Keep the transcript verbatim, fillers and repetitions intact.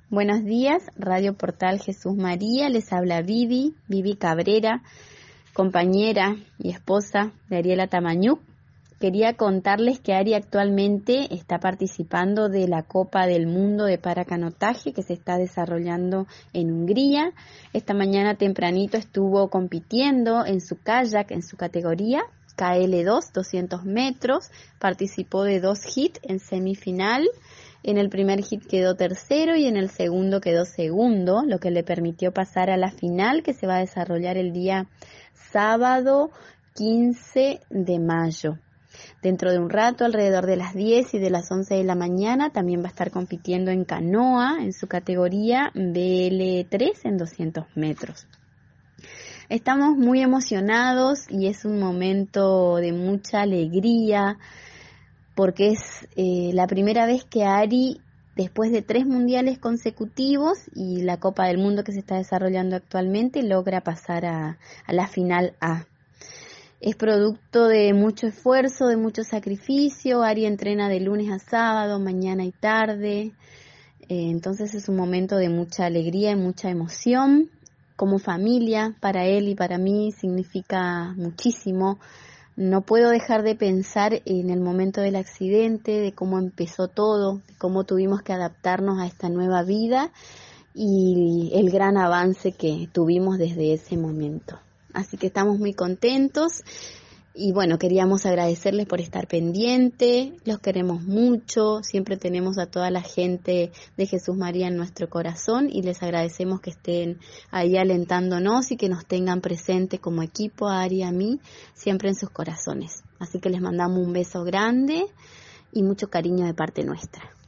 Buenos días, Radio Portal Jesús María, les habla Vivi, Vivi Cabrera, compañera y esposa de Ariela Tamañuc. Quería contarles que Ari actualmente está participando de la Copa del Mundo de Paracanotaje que se está desarrollando en Hungría. Esta mañana tempranito estuvo compitiendo en su kayak, en su categoría K L dos, doscientos metros, participó de dos hits en semifinal. En el primer hit quedó tercero y en el segundo quedó segundo, lo que le permitió pasar a la final que se va a desarrollar el día sábado quince de mayo. Dentro de un rato, alrededor de las diez y de las once de la mañana, también va a estar compitiendo en canoa en su categoría B L tres en doscientos metros. Estamos muy emocionados y es un momento de mucha alegría, porque es eh, la primera vez que Ari, después de tres mundiales consecutivos y la Copa del Mundo que se está desarrollando actualmente, logra pasar a, a la final A. Es producto de mucho esfuerzo, de mucho sacrificio. Ari entrena de lunes a sábado, mañana y tarde. Eh, entonces es un momento de mucha alegría y mucha emoción. Como familia, para él y para mí significa muchísimo. No puedo dejar de pensar en el momento del accidente, de cómo empezó todo, de cómo tuvimos que adaptarnos a esta nueva vida y el gran avance que tuvimos desde ese momento. Así que estamos muy contentos y bueno, queríamos agradecerles por estar pendiente, los queremos mucho, siempre tenemos a toda la gente de Jesús María en nuestro corazón y les agradecemos que estén ahí alentándonos y que nos tengan presente como equipo, a Ari y a mí, siempre en sus corazones. Así que les mandamos un beso grande y mucho cariño de parte nuestra.